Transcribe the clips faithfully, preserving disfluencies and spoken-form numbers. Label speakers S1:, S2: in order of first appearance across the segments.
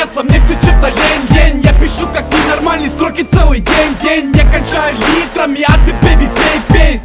S1: общаться, мне все что-то лень, лень. Я пишу как ненормальный, строки целый день, день. Я кончаю литрами, а ты, бэби, пей, пей.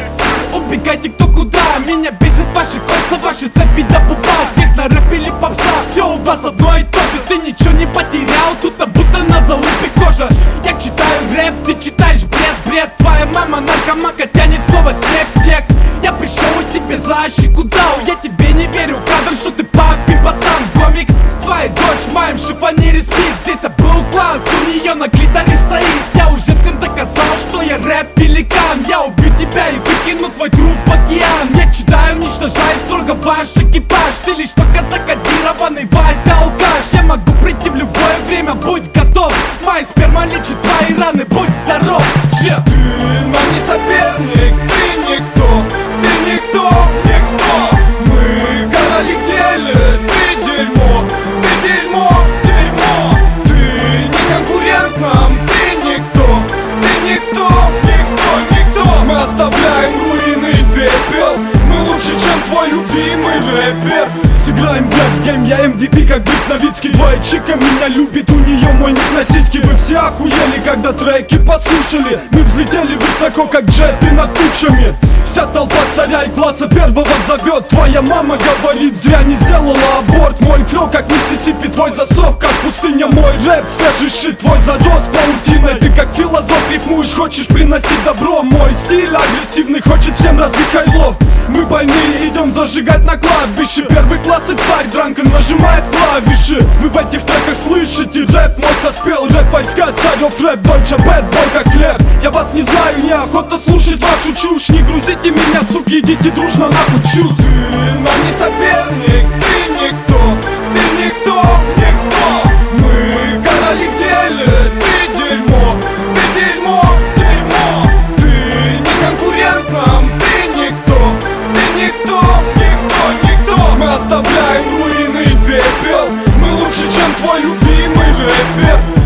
S1: Убегайте кто куда, меня бесит ваши кольца, ваши цепи до пупа. Техно, рэп или попса, все у вас одно и то же. Ты ничего не потерял, тут будто на залупе кожа. Я читаю рэп, ты читаешь бред, бред. Твоя мама наркоманка тянет снова снег, снег. Я пришел и тебе защику дал. Я тебе не верю, кадр, что ты папин пацан. Гомик, твоя дочь в моем шифонере спит. Здесь я был класс, у нее на клиторе стоит. Я уже всем доказал, что я рэп-пеликан. Я убью тебя и выкину твой труп в океан. Я читаю, уничтожаю строго ваш экипаж. Ты лишь только закодированный Вася алкаш. Я могу прийти в любое время, будь готов. Моя сперма лечит твои раны, будь здоров. Че?
S2: Ты нам не соперник, ты никто, ты никто, никто. Мы короли в деле, ты дерьмо, ты дерьмо, дерьмо. Ты не конкурент нам, ты никто, ты никто, никто, никто. Мы оставляем руины и пепел, мы лучше, чем твой любимый рэпер. Сыграем в рэп-гейм, я эм ви пи, как Брит Новицкий. Твоя чика меня любит, у нее мой ник на сиськи. Вы все охуели, когда треки послушали. Мы взлетели высоко, как джеты над тучами. Вся толпа царя и класса первого зовет. Твоя мама говорит, зря не сделала аборт. Мой флоу, как Миссисипи, твой засох, как пустыня. Мой рэп, свежий шит, твой зарос паутиной. Ты как философ рифмуешь, хочешь приносить добро. Мой стиль агрессивный, хочет всем разбить хайло. Мы больные, идем зажигать на кладбище. Первый класс и царь Дранкен нажимает клавиши. Вы в этих треках слышите рэп мой соспел. Рэп войска, царев рэп, дольче бэд бой как хлеб. Я вас не знаю, неохота слушать вашу чушь. Не грузите меня, суки, идите дружно нахуй чушь. Ты нам не соперник, ты никто, ты никто, никто. Мы короли в деле, ты дерьмо, ты дерьмо, дерьмо. Ты не конкурент нам, ты никто, ты никто, никто, никто. Мы оставляем руины и пепел, мы лучше, чем твой любимый рэпер.